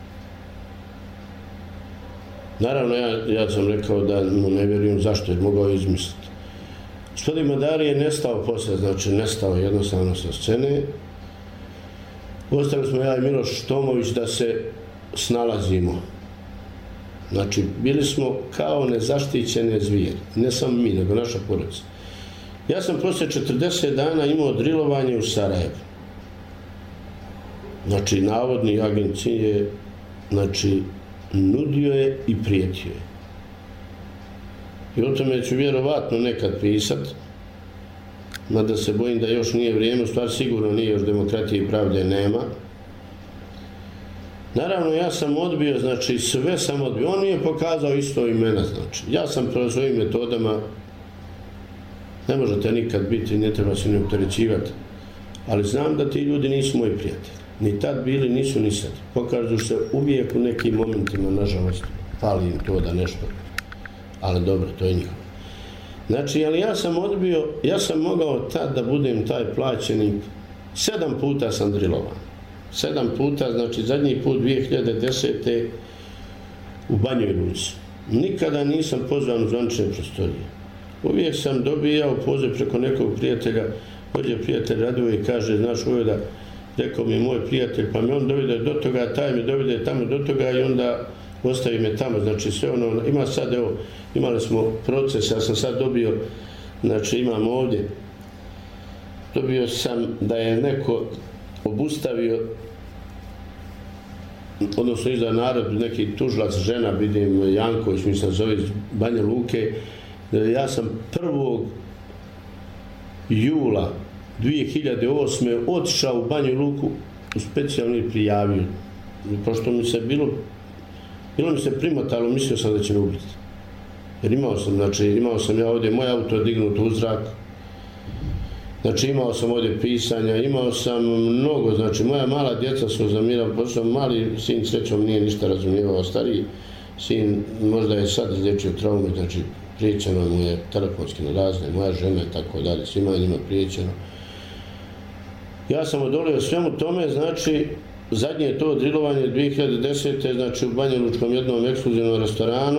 Naravno, ja sam rekao da mu ne vjerujem zašto je mogao izmisliti. Gospodin Bandari je nestao posle, znači nestao jednostavno sa scene. Ostali smo ja i Miloš Tomović da se snalazimo. Znači, bili smo kao nezaštićene zvijeri. Ne samo mi, nego naša porodica. Ja sam poslije 40 dana imao drilovanje u Sarajevu. Znači, navodni agent je, znači, nudio je i prijetio je. I o tome ću vjerovatno nekad pisat, mada se bojim da još nije vrijeme, u stvari sigurno nije, još demokratije i pravde nema. Naravno, ja sam odbio, znači, sve sam odbio. On mi je pokazao isto imena, znači. Ja sam pro svojim metodama, ne možete nikad biti, ne treba se ne opterećivati, ali znam da ti ljudi nisu moji prijatelji. Ni tad bili, nisu ni sad. Pokažu se uvijek u nekim momentima, nažalost, fali im to da nešto. Ali dobro, to je njihovo. Znači, ali ja sam odbio, ja sam mogao tad da budem taj plaćenik. 7 puta sam drilovan. 7 puta, znači zadnji put 2010. u Banjoj Luci. Nikada nisam pozvan u zvanične prostorije. Uvijek sam dobijao poziv preko nekog prijatelja. Dođe prijatelj Raduje i kaže, znaš, Vojvoda, rekao mi moj prijatelj, pa me on dovede do toga, taj me dovede tamo do toga i onda ostavi me tamo. Znači sve ono, ima sad, evo, imali smo proces, ja sam sad dobio, znači imam ovdje, dobio sam da je neko obustavio, odnosno izdao narod, neki tužilac, žena, vidim, Janković, mi se zove iz Banja Luke, ja sam 1. jula 2008. otišao u Banju Luku u specijalni prijavio. Pošto mi se bilo mi se primotalo, mislio sam da će me ubiti. Jer imao sam ja ovdje, moj auto je dignut u zrak. Znači imao sam ovdje pisanja, imao sam mnogo, znači moja mala djeca su zamirali, pošto mali sin srećom nije ništa razumijevao, stariji sin možda je sad izlječio traume, znači prijećeno mu je telefonski na razne, moja žena i tako dalje, svima je njima prijećeno. Ja sam odolio svemu tome, znači, zadnje je to drilovanje 2010. znači u Banjalučkom jednom ekskluzivnom restoranu.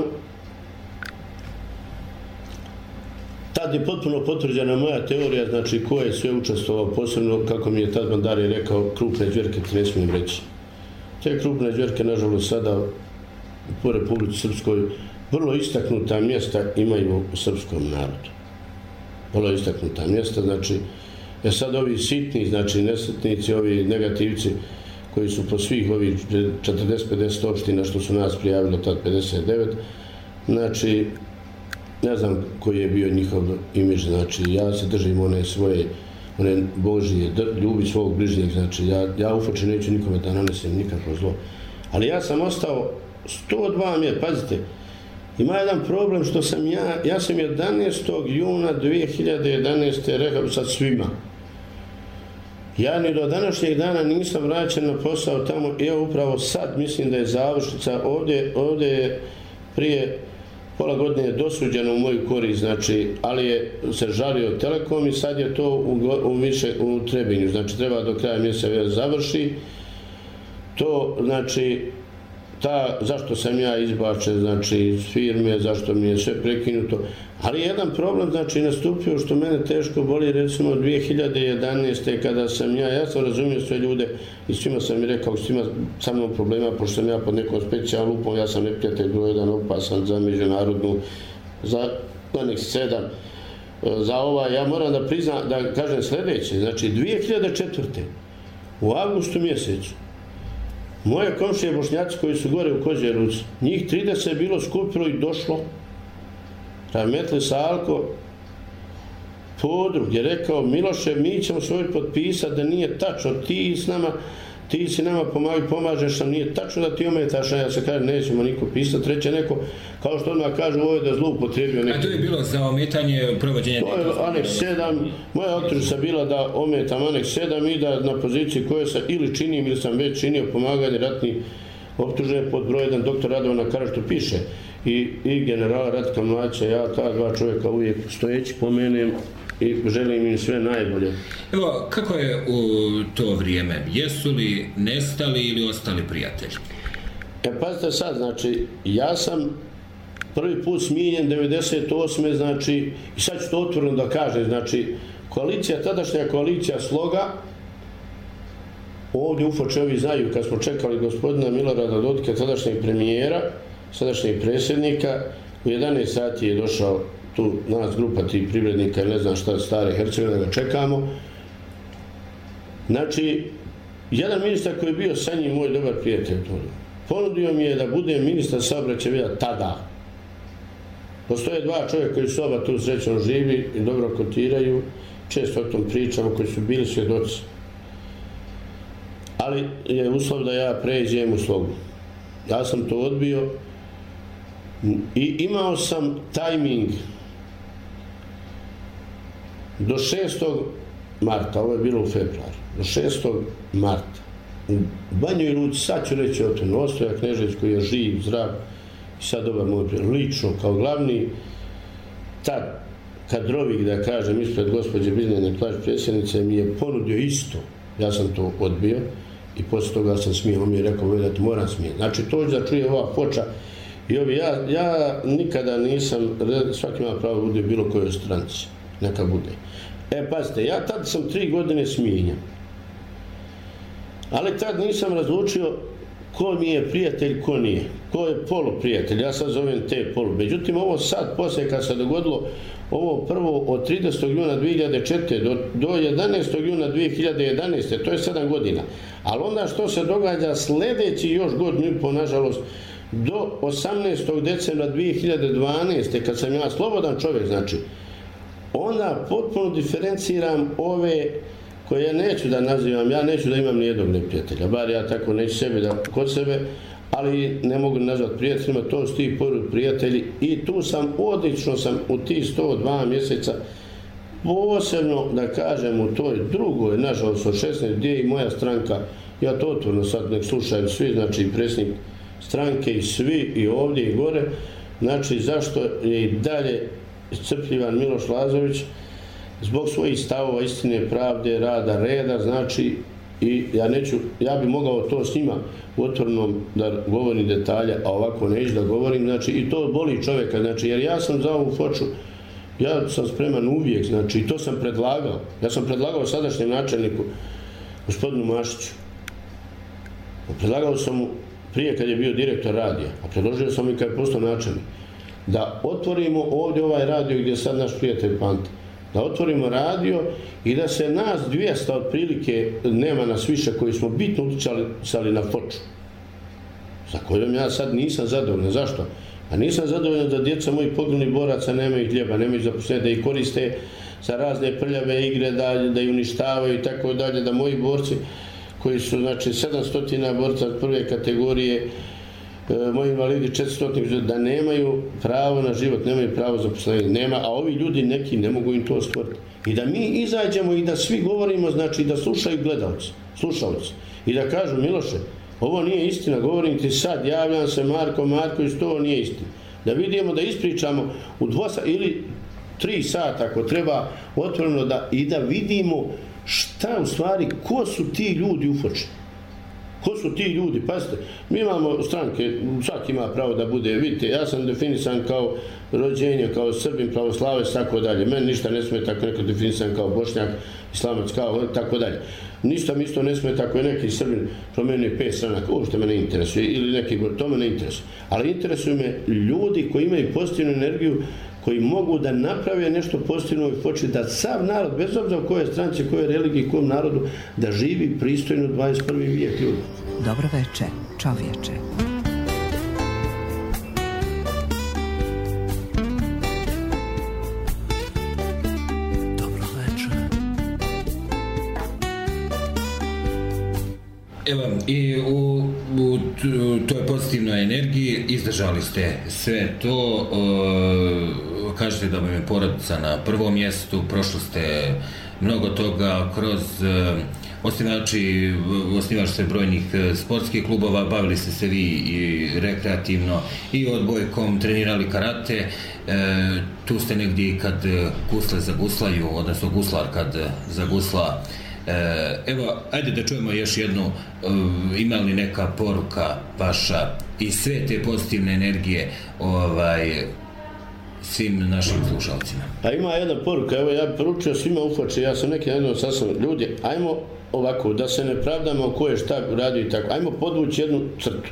Tad je potpuno potvrđena moja teorija, znači ko je sve učestvovao, posebno, kako mi je tad Bandari rekao, krupne zvjerke, ti ne smijem reći. Te krupne zvjerke, nažalost, sada po Republici Srpskoj vrlo istaknuta mjesta imaju u srpskom narodu. Vrlo istaknuta mjesta, znači, sad ovi sitni, znači nesretnici, ovi negativci koji su po svih ovih 40-50 opština što su nas prijavilo tad 59, znači, ne znam koji je bio njihov imidž, znači, ja se držim one svoje, one Božije, ljubi svog bližnjeg, znači, ja u Foči neću nikome da nanesem nikakvo zlo. Ali ja sam ostao 102 mjesta, pazite, ima jedan problem što sam ja sam 11. juna 2011. rekao sa svima. Ja ni do današnjeg dana nisam vraćen na posao tamo i evo upravo sad mislim da je završnica. Ovdje je prije pola godine dosuđeno u moju korist, znači, ali je se žalio Telekom i sad je to u Trebinju, znači treba do kraja mjeseca završi. To, znači, zašto sam ja izbačen, znači, iz firme, zašto mi je sve prekinuto. Ali jedan problem, znači, nastupio što mene teško boli, recimo, 2011. kada sam ja sam razumio sve ljude i svima sam mi rekao, svima sa mnom problema, pošto sam ja pod nekom specijalnom lupom, ja sam neprijatelj broj jedan opasan za međunarodnu, za Aneks 7, za ja moram da priznam, da kažem sljedeće, znači, 2004. u avgustu mjesecu, moje komšije Bošnjaci koji su gore u Kozjeruci, njih 30 je bilo skupilo i došlo, Rahmetli Salko Podrug je rekao, Miloše, mi ćemo svoj potpisati da nije tačno, ti si nama pomažeš nam, nije tačno da ti ometaš, ja se kažem, nećemo niko pisati, reće neko, kao što odmah kažu, ovo je da zloupotrijebio neko. A to je bilo za ometanje provođenja? To je Aneks 7, moja optužnica bila da ometam Aneks 7 i da na poziciji koje sam ili činim ili sam već činio pomaganje ratnih optužene pod broj 1 doktor Radovana Karaštu piše i generala Ratka Mlaća, ja ta dva čovjeka uvijek stojeći pomenem i želim im sve najbolje. Evo, kako je u to vrijeme? Jesu li nestali ili ostali prijatelji? Pazite sad, znači, ja sam prvi put smijenjen 98. znači, i sad ću to otvoreno da kažem, znači, tadašnja koalicija Sloga, ovdje u Foči ovi znaju, kad smo čekali gospodina Milorada Dodika, tadašnjeg premijera, sadašnjeg predsjednika, u 11 sati je došao tu nas grupa tih privrednika i ne znam šta stare Hercegovine, da ga čekamo. Znači, jedan ministar koji je bio sa njim, moj dobar prijatelj, ponudio mi je da budem ministar saobraćaja tada. Postoje dva čovjeka koji su oba tu srećno živi i dobro kotiraju, često o tom pričamo, koji su bili svjedoci. Ali je uslov da ja pređem u Slogu. Ja sam to odbio i imao sam tajming do 6. marta, ovo je bilo u februaru, do 6. marta u Banjoj Luci, sad ću reći o tom, Ostoja Knežević koji je živ, zdrav i sad ovaj moj prijatelj, lično kao glavni tad kadrovik, da kažem, ispred gospođe Biljane Plaž predsjednice, mi je ponudio isto, ja sam to odbio i poslije toga sam smijen, on mi je rekao da ti moram smijen. Znači to da čuje ova Foča i ovi, ja nikada nisam, svaki ima pravo bude u bilo kojoj stranci, neka bude. Pazite, ja tad sam 3 godine smijenjen, ali tad nisam razlučio ko mi je prijatelj, ko nije, ko je poluprijatelj, ja sad zovem te polu. Međutim, ovo sad, poslije kad se dogodilo, ovo prvo od 30. juna 2004. do 11. juna 2011. to je 7 godina. Ali onda što se događa sljedeći još godinu i po, nažalost, do 18. decembra 2012. kad sam ja slobodan čovjek, znači, onda potpuno diferenciram ove koje ja neću da nazivam, ja neću da imam nijednog neprijatelja, bar ja tako neću sebe da kod sebe, ali ne mogu nazvati prijateljima, to su ti prijatelji i tu sam, odlično sam u tih 102 mjeseca, posebno da kažem u toj drugoj, nažalost od 16, gdje je i moja stranka, ja to otvorno sad nek slušaju svi, znači i predsjednik stranke i svi i ovdje i gore, znači zašto je i dalje iscrpljivan Miloš Lazović zbog svojih stavova, istine, pravde, rada, reda, znači i ja bi mogao to s njima u otvorenom da govorim detalje, a ovako neću da govorim, znači i to boli čovjeka, znači jer ja sam za ovu Foču, ja sam spreman uvijek, znači i to sam predlagao, ja sam predlagao sadašnjem načelniku, gospodinu Mašiću, predlagao sam mu prije kad je bio direktor radija, a predložio sam i kad je postao načelnik, da otvorimo ovdje ovaj radio gdje je sad naš prijatelj Panta, da otvorimo radio i da se nas 200 otprilike, nema nas više, koji smo bitno uticali na Foču, za kojom ja sad nisam zadovoljan. Zašto? A nisam zadovoljan da djeca mojih poginulih boraca nemaju hljeba, nemaju zaposlenja, da ih koriste za razne prljave igre, da ih uništavaju i tako dalje, da moji borci koji su, znači, 700 borca prve kategorije, moji invalidi 400, da nemaju pravo na život, nemaju pravo za zaposlenje, nema, a ovi ljudi neki ne mogu im to stvoriti. I da mi izađemo i da svi govorimo, znači da slušaju gledalci, slušalci, i da kažu, Miloše, ovo nije istina, govorim ti sad, javljam se Marko Marković, to nije istina. Da vidimo, da ispričamo u 2 ili 3 sata ako treba otvoreno i da vidimo šta u stvari, ko su ti ljudi u Foči. Ko su ti ljudi? Pazite, mi imamo stranke, svaki ima pravo da bude, vidite, ja sam definisan kao rođenje, kao Srbin, pravoslavac, tako dalje. Meni ništa ne smije tako neko definisan kao Bošnjak, Islamac, kao tako dalje. Ništa mi isto ne smije tako i neki Srbin promenio 5 stranaka, uopšte me ne interesuje, ili neki, to me ne interesuje. Ali interesuju me ljudi koji imaju pozitivnu energiju, koji mogu da naprave nešto pozitivno i Foči, da sav narod, bez obzira u kojoj stranci, kojoj religiji, kojem narodu, da živi pristojno 21. vijek ljudi. Dobro veče, čovječe. Dobro veče. Evo, i u toj pozitivnoj energiji izdržali ste sve to, kažete da vam je porodica na prvom mjestu, prošli ste mnogo toga kroz osnivač ste brojnih sportskih klubova, bavili ste se vi i rekreativno i odbojkom, trenirali karate, tu ste negdje kad gusle zaguslaju, odnosno guslar kad zagusla. Evo, ajde da čujemo još jednu, ima li neka poruka vaša i sve te pozitivne energije svim našim slušalcima? A ima jedna poruka, evo ja poručio svima u Foči, ja sam neki jednom sasvim, ljudi, ajmo ovako, da se ne pravdamo ko je šta radio i tako, ajmo podvući jednu crtu.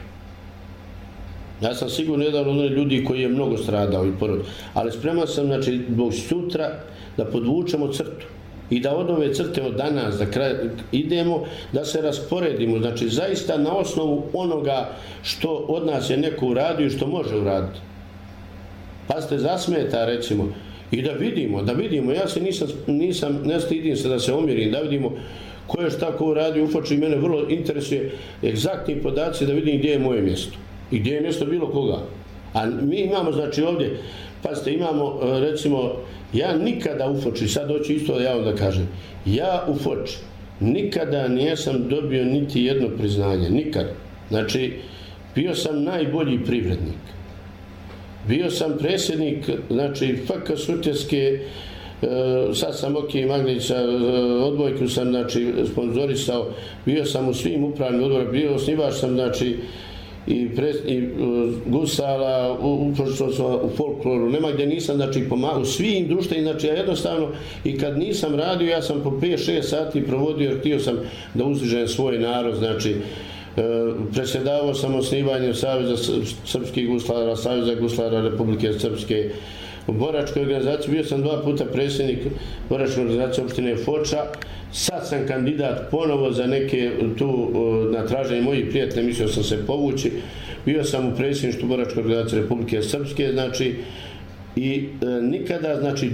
Ja sam sigurno jedan od ljudi koji je mnogo stradao i porodio, ali spreman sam, znači, zbog sutra da podvučemo crtu i da od ove crte od danas da idemo, da se rasporedimo, znači zaista na osnovu onoga što od nas je neko uradio i što može uraditi. Pazite, zasmeta recimo, i da vidimo, ja se ne stidim se da se omjerim, da vidimo ko je šta ko uradio u Foči i mene vrlo interesuje egzaktni podaci da vidim gdje je moje mjesto i gdje je mjesto bilo koga. A mi imamo, znači ovdje, pazite, imamo recimo, ja nikada u Foči, sad hoću isto da javno da kažem, ja u Foči nikada nisam dobio niti jedno priznanje, nikada. Znači, bio sam najbolji privrednik. Bio sam predsjednik, znači, FK Sutjeske, sad sam Oki Maglića, odbojku sam, znači, sponzorisao, bio sam u svim upravnim odborima, bio osnivač sam, znači, i gusala, u folkloru, nema gdje nisam, znači, pomagao u svim društvenim, znači, ja jednostavno, i kad nisam radio, ja sam po 5-6 sati provodio, jer htio sam da uzdižem svoj narod, znači, predsjedavao sam osnivanjem Saveza srpskih guslara, Saveza guslara Republike Srpske, u boračkoj organizaciji, bio sam 2 puta predsjednik boračke organizacije opštine Foča, sad sam kandidat ponovo za neke tu na traženje mojih prijatelja, mislio sam se povući, bio sam u predsjedništvu boračke organizacije Republike Srpske, znači, i nikada, znači,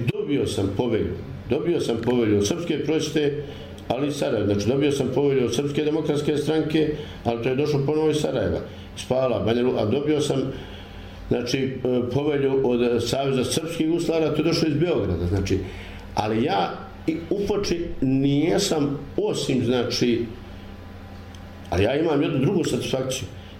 dobio sam povelju od Srpske prosvjete, ali i Sarajeva, znači dobio sam povelju od Srpske demokratske stranke, ali to je došlo ponovo iz Sarajeva, Spala, Banja Luka, a dobio sam, znači, povelju od Saveza srpskih guslara, to je došlo iz Beograda, znači, ali ja u Foči nijesam, osim, znači, ali ja imam jednu drugu satisfakciju,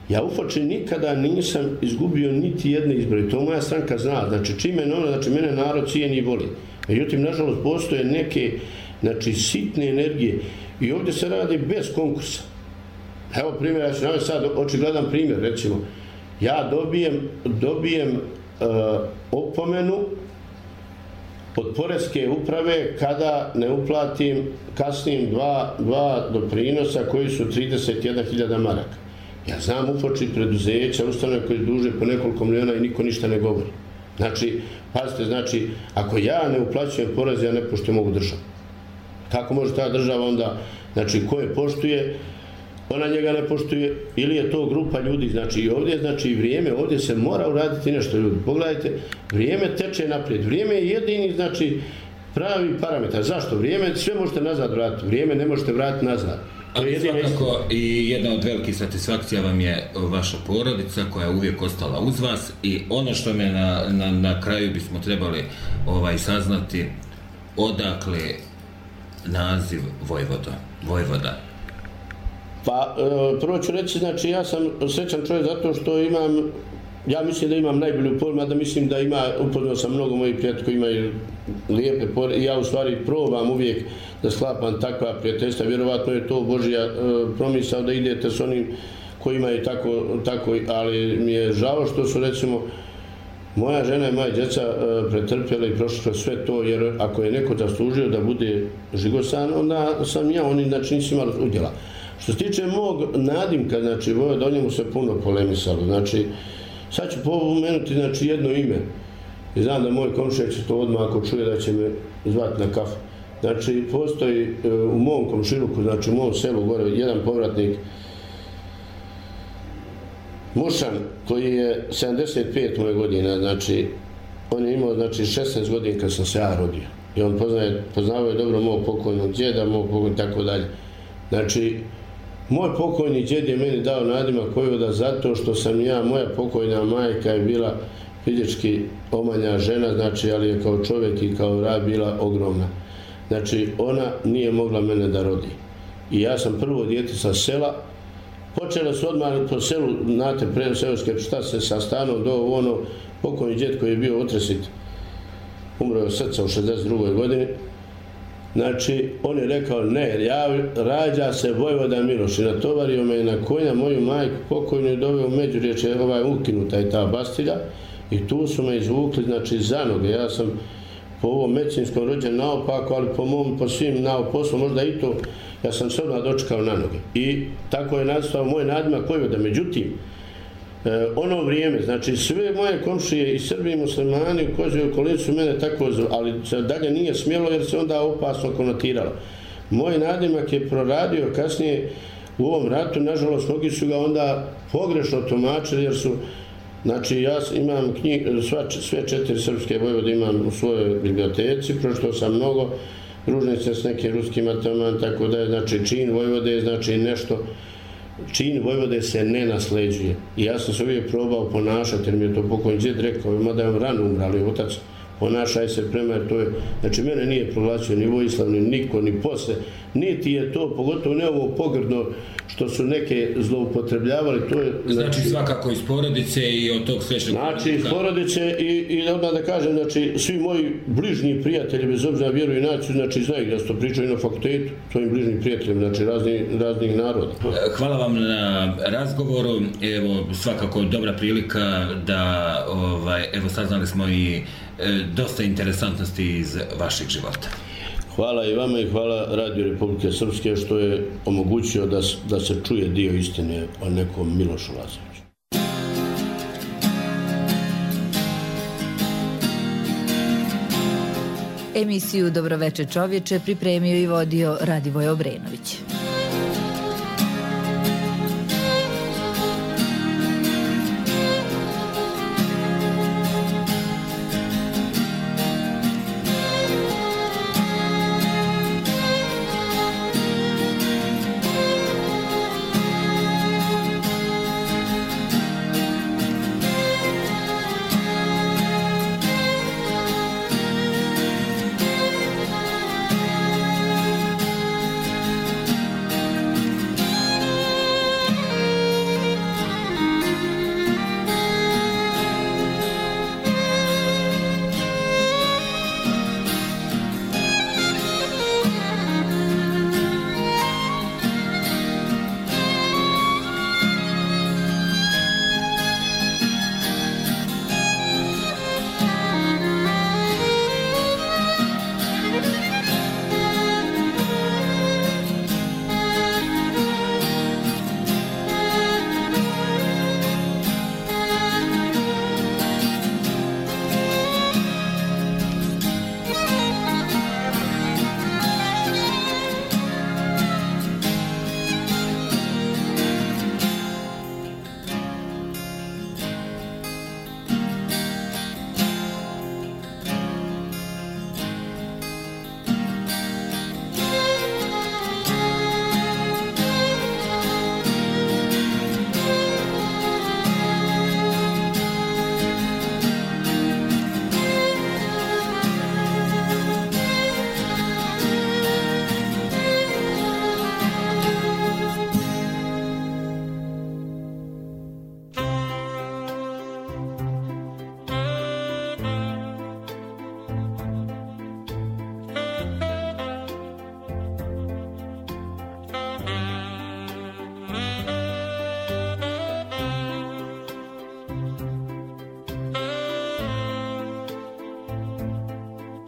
Ja u Foči nikada nisam izgubio niti jedne izbore. To moja stranka zna. Znači, čime je ono, znači, mene narod cijeni i voli. Međutim, nažalost, postoje neke, znači, sitne energije. I ovdje se radi bez konkursa. Evo primjer, ja ću navesti sad očigledan primjer, recimo. Ja dobijem opomenu od poreske uprave kada ne uplatim kasnim dva doprinosa koji su 31.000 maraka. Ja znam u Foči preduzeća, ustanove koje duže po nekoliko miliona i niko ništa ne govori. Znači, pazite, znači, ako ja ne uplaćujem porez, ja ne poštujem ovu državu. Kako može ta država onda, znači, ko je poštuje, ona njega ne poštuje, ili je to grupa ljudi, znači i ovdje, znači i vrijeme, ovdje se mora uraditi nešto, ljudi. Pogledajte, vrijeme teče naprijed, vrijeme je jedini, znači, pravi parametar. Zašto? Vrijeme, sve možete nazad vratiti, vrijeme ne možete vratiti nazad. Ali svakako i jedna od velikih satisfakcija vam je vaša porodica koja je uvijek ostala uz vas i ono što me na kraju bismo trebali saznati, odakle naziv Vojvoda. Pa, prvo ću reći, znači, ja sam srećan čovjek zato što ja mislim da imam najbolju poruku, mada mislim da upoznao sam mnogo mojih prijatelja koji imaju lijepe poruke i ja u stvari probam uvijek da sklapam takva prijateljstva. Vjerovatno je to Božja promisao da idete s onim koji imaju tako, ali mi je žao što su, recimo, moja žena i moja djeca pretrpjela i prošla sve to, jer ako je neko zaslužio da bude žigosan, onda sam ja, oni, znači, nisu imali udjela. Što se tiče mog nadimka, znači, Vojvoda, o njemu se puno polemisalo. Znači, sad ću pomenuti, znači, jedno ime. I znam da moj komšija će to odmah, ako čuje, da će me zvati na kafu. Znači, postoji u mom komšiluku, znači u mom selu gore, jedan povratnik, Mušan, koji je 75 moje godina, znači, on je imao, znači, 16 godina kad sam se ja rodio. I on poznavao je dobro mog pokojnog djeda, mog pokojnog, tako dalje. Znači, moj pokojni djed je meni dao nadimak Vojvoda zato što sam ja, moja pokojna majka je bila fizički omanja žena, znači, ali je kao čovjek i kao rad bila ogromna. Znači, ona nije mogla mene da rodi. I ja sam prvo dijete sa sela. Počela su odmah po selu, znate, preseoske, šta se sa stanom do pokojni djed koji je bio otresit, umro je od srca u 62. godini. Znači, on je rekao, ne, rađa se Vojvoda Miloš i natovario me na konja, moju majku pokojnu i doveo u Međurječe, ukinuta je ta bastilja i tu su me izvukli, znači, za noge. Ja sam po ovom medicinskom rođen naopako, ali po svim poslu, možda i to, ja sam se odmah dočekao na noge. I tako je nastao moj nadimak Vojvoda. Međutim, ono vrijeme, znači sve moje komšije i Srbi i muslimani u Kozjoj okolini su mene tako, ali se dalje nije smjelo jer se onda opasno konotiralo. Moj nadimak je proradio kasnije u ovom ratu, nažalost, mnogi su ga onda pogrešno tumačili jer su, znači ja imam sve 4 srpske Vojvode imam u svojoj biblioteci, pročitao sam mnogo, družim se s nekim ruskim ataman, tako da je, znači, čin Vojvode je, znači, nešto, čin Vojvode se ne nasleđuje. I ja sam se uvijek probao ponašati, jer mi je to pokojni djed rekao, mada je on rano umrali, otac, ponašaj se prema, jer to je, znači, mene nije proglasio ni Vojislav, ni niko, ni posle, niti je to, pogotovo ne ovo pogrdno, što su neke zloupotrebljavali, to je... Znači, svakako iz porodice i od tog srećnog... Znači, iz porodice i odmah da kažem, znači, svi moji bližnji prijatelji, bez obzira vjeru i naciju, znači, znaju da su to pričaju na fakultetu, svojim bližnjim prijateljima, znači, raznih naroda. Hvala vam na razgovoru, evo, svakako dobra prilika da, evo, saznali smo i dosta interesantnosti iz vašeg života. Hvala i vama i hvala Radio Republike Srpske što je omogućio da se čuje dio istine o nekom Milošu Lazoviću. Emisiju Dobroveče čovječe pripremio i vodio Radivoj Obrenović.